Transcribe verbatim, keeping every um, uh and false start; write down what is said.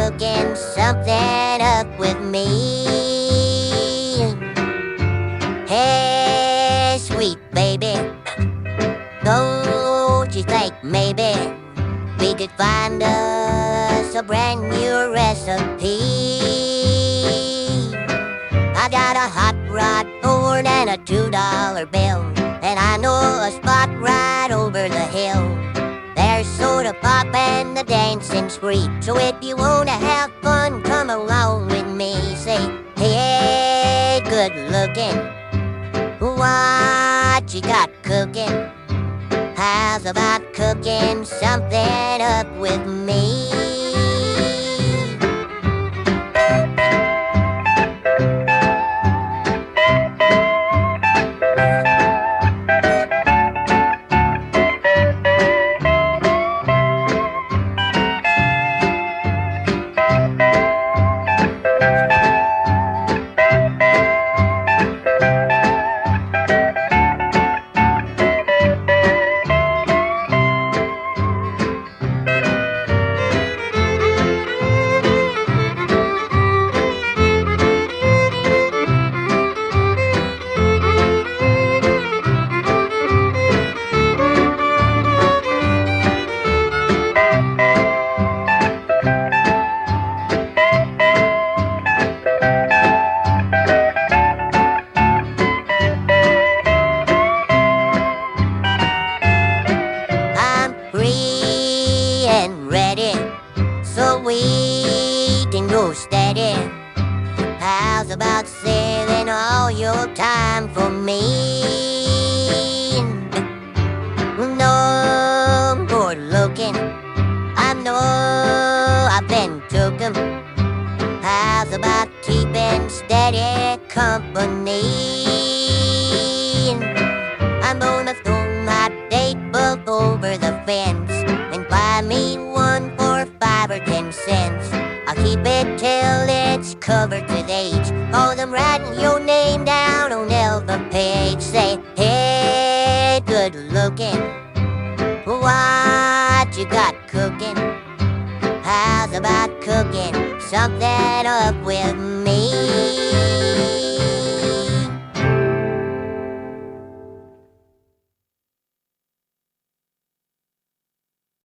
cooking something up with me. Hey, sweet baby, don't you think maybe we could find us a brand new recipe? I got a hot rod more than a two dollar bill, and I know a spot right over the hill. There's soda pop and the dancing spree, so if you wanna have fun, come along with me. Say, hey, good looking, what you got cooking? How's about cooking something up with me? And ready, so we can go steady. How's about saving all your time for me? No more looking, I know I've been tooken. How's about keeping steady company? I'm gonna throw my date book over the fence and buy me one for five or ten cents. I'll keep it till it's covered with age, cause I'm writing your name down on every page. Say, hey, good looking, what you got cooking? How's about cooking something up with me?